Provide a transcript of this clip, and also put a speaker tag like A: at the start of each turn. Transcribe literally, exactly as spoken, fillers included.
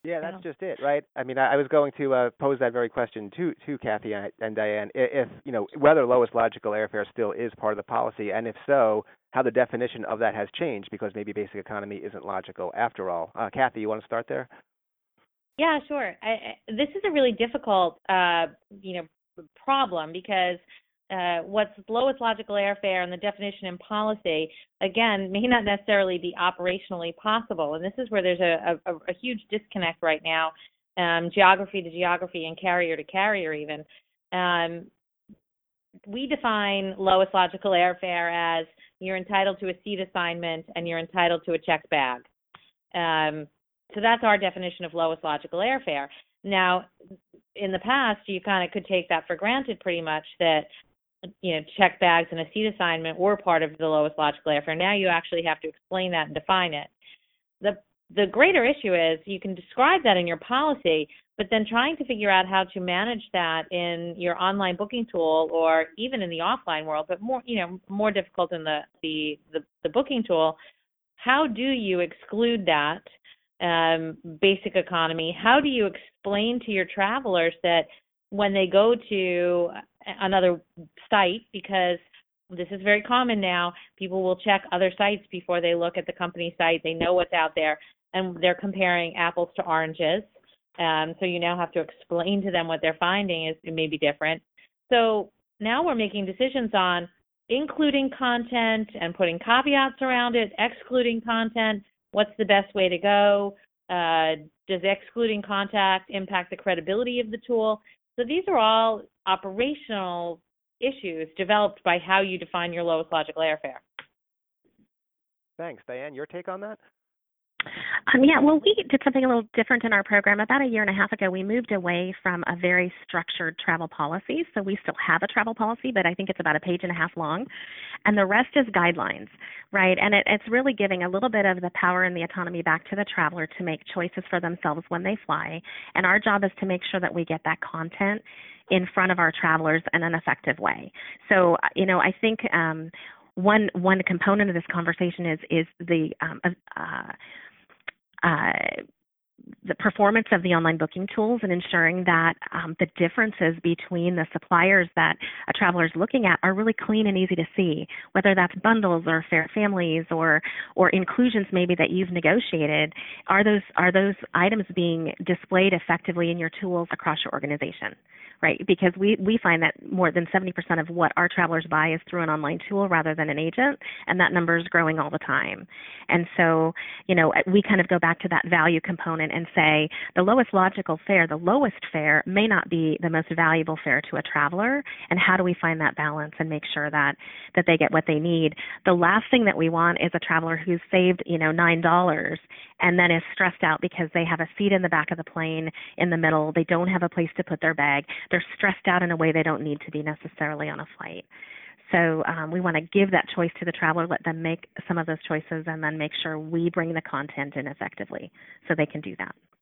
A: Yeah, that's
B: So.
A: just it, right? I mean, I, I was going to uh, pose that very question to to Kathy and, and Diane, I- if you know whether lowest logical airfare still is part of the policy, and if so, how the definition of that has changed, because maybe basic economy isn't logical after all. Uh, Kathy, you want to start there?
B: Yeah, sure. I, I, this is a really difficult, uh, you know, problem because uh, what's lowest logical airfare and the definition in policy, again, may not necessarily be operationally possible. And this is where there's a, a, a huge disconnect right now, um, geography to geography and carrier to carrier even. Um, we define lowest logical airfare as you're entitled to a seat assignment and you're entitled to a checked bag. Um, so that's our definition of lowest logical airfare. Now, in the past, you kind of could take that for granted pretty much that, you know, check bags and a seat assignment were part of the lowest logical airfare. Now you actually have to explain that and define it. The the greater issue is you can describe that in your policy, but then trying to figure out how to manage that in your online booking tool or even in the offline world, but more, you know, more difficult in the the the, the booking tool. How do you exclude that um, basic economy? How do you explain to your travelers that when they go to another site, because this is very common now, people will check other sites before they look at the company site. They know what's out there, and they're comparing apples to oranges. Um, so you now have to explain to them what they're finding is it may be different. So now we're making decisions on including content and putting caveats around it, excluding content. What's the best way to go? Uh, does excluding contact impact the credibility of the tool? So these are all operational issues developed by how you define your lowest logical airfare.
A: Thanks, Diane. Your take on that?
C: Um, yeah, well, we did something a little different in our program. About a year and a half ago, we moved away from a very structured travel policy. So we still have a travel policy, but I think it's about a page and a half long. And the rest is guidelines, right? And it, it's really giving a little bit of the power and the autonomy back to the traveler to make choices for themselves when they fly. And our job is to make sure that we get that content in front of our travelers in an effective way. So, you know, I think um, one one component of this conversation is is the um, uh, uh, the performance of the online booking tools and ensuring that um, the differences between the suppliers that a traveler is looking at are really clean and easy to see, whether that's bundles or fair families or or inclusions maybe that you've negotiated. Are those are those items being displayed effectively in your tools across your organization? Right, because we, we find that more than seventy percent of what our travelers buy is through an online tool rather than an agent, and that number is growing all the time. And so, you know, we kind of go back to that value component and say the lowest logical fare, the lowest fare may not be the most valuable fare to a traveler, and how do we find that balance and make sure that, that they get what they need? The last thing that we want is a traveler who's saved, you know, nine dollars and then is stressed out because they have a seat in the back of the plane in the middle, they don't have a place to put their bag, they're stressed out in a way they don't need to be necessarily on a flight. So um, we want to give that choice to the traveler, let them make some of those choices, and then make sure we bring the content in effectively so they can do that.